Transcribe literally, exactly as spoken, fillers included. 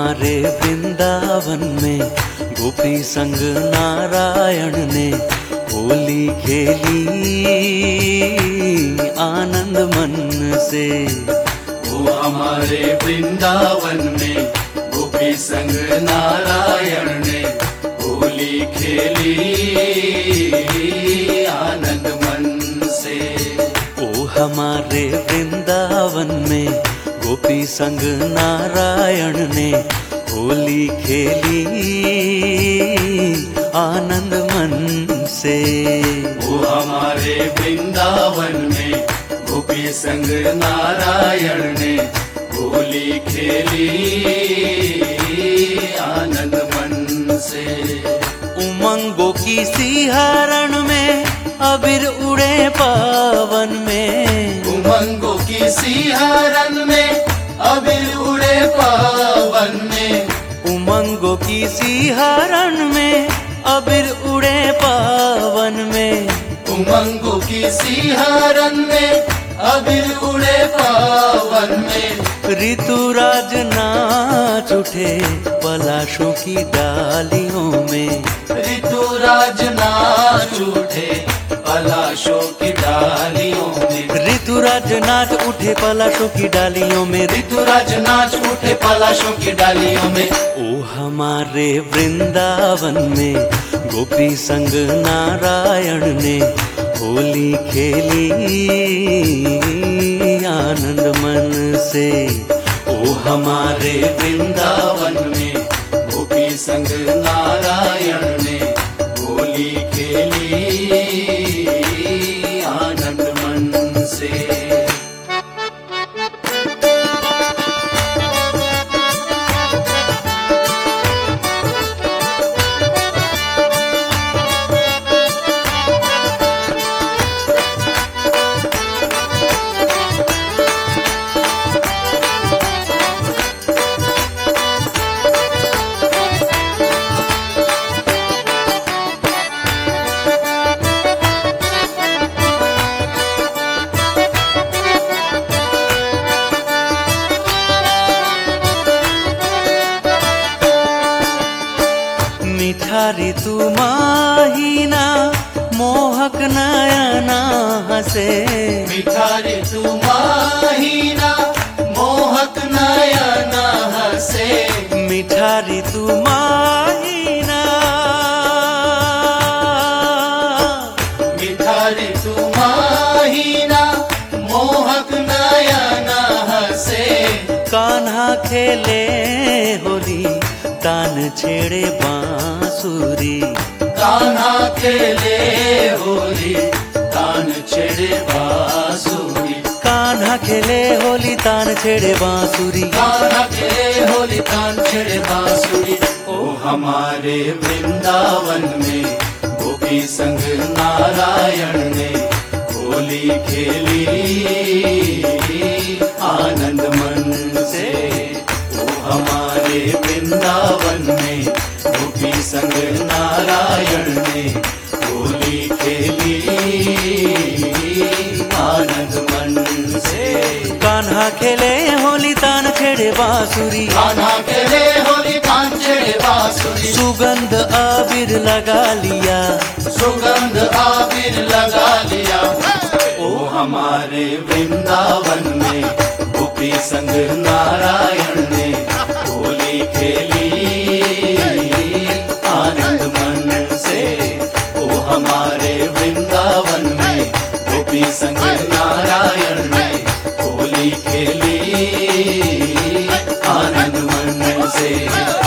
हमारे वृंदावन में गोपी संग नारायण ने होली खेली आनंद मन से। वो हमारे वृंदावन में गोपी संग नारायण ने होली खेली आनंद मन से। ओ हमारे वृंदावन में गोपी संग नारायण ने होली खेली आनंद मन से। वो हमारे वृंदावन में गोपी संग नारायण ने होली खेली आनंद मन से। उमंगों की सिहरण में अबीर उड़े पावन में। उमंगों की सिहरण में अबीर उड़े पावन में। उमंगों की सिहरण में अबीर उड़े पावन में। उमंगों की सिहरण में अबीर उड़े पावन में। ऋतुराज नाच उठे पलाशों की डालियों में। ऋतुराज नाच उठे पलाशों की डालियों में। ऋतुराज नाच उठे पलाशों की डालियों में। ऋतुराज नाच उठे पलाशों की डालियों में। ओ हमारे वृंदावन में गोपी संग नारायण ने होली खेली आनंद मन से। ओ हमारे वृंदावन में गोपी संग नारायण ने होली खेली आनंद मन से। मीठा ऋतु माहीना मोहक नयना हसे। मीठा ऋतु माहीना मोहक नयना हसे। मीठा ऋतु माहीना। मीठा ऋतु माहीना मोहक नयना हसे। कान्हा खेले होली तान छेड़े बांसुरी। कान्हा खेले होली तान छेड़े बांसुरी। कान्हा खेले होली तान छेड़े बांसुरी। कान्हा खेले होली तान छेड़े बांसुरी। ओ हमारे वृंदावन में गोपी संग नारायण ने होली खेली आनंद मन से। ओ हमारे वृंदावन में गोपी संग नारायण ने होली खेली आनंद मन से। कान्हा खेले होली तान छेड़े बांसुरी। कान्हा खेले होली तान छेड़े बांसुरी। सुगंध आबिर लगा लिया। सुगंध आबिर लगा लिया। ओ हमारे वृंदावन में गोपी संग नारायण ने होली खेली आनंद मन से। ओ हमारे वृंदावन में गोपी संग नारायण ने होली खेली आनंद मन से।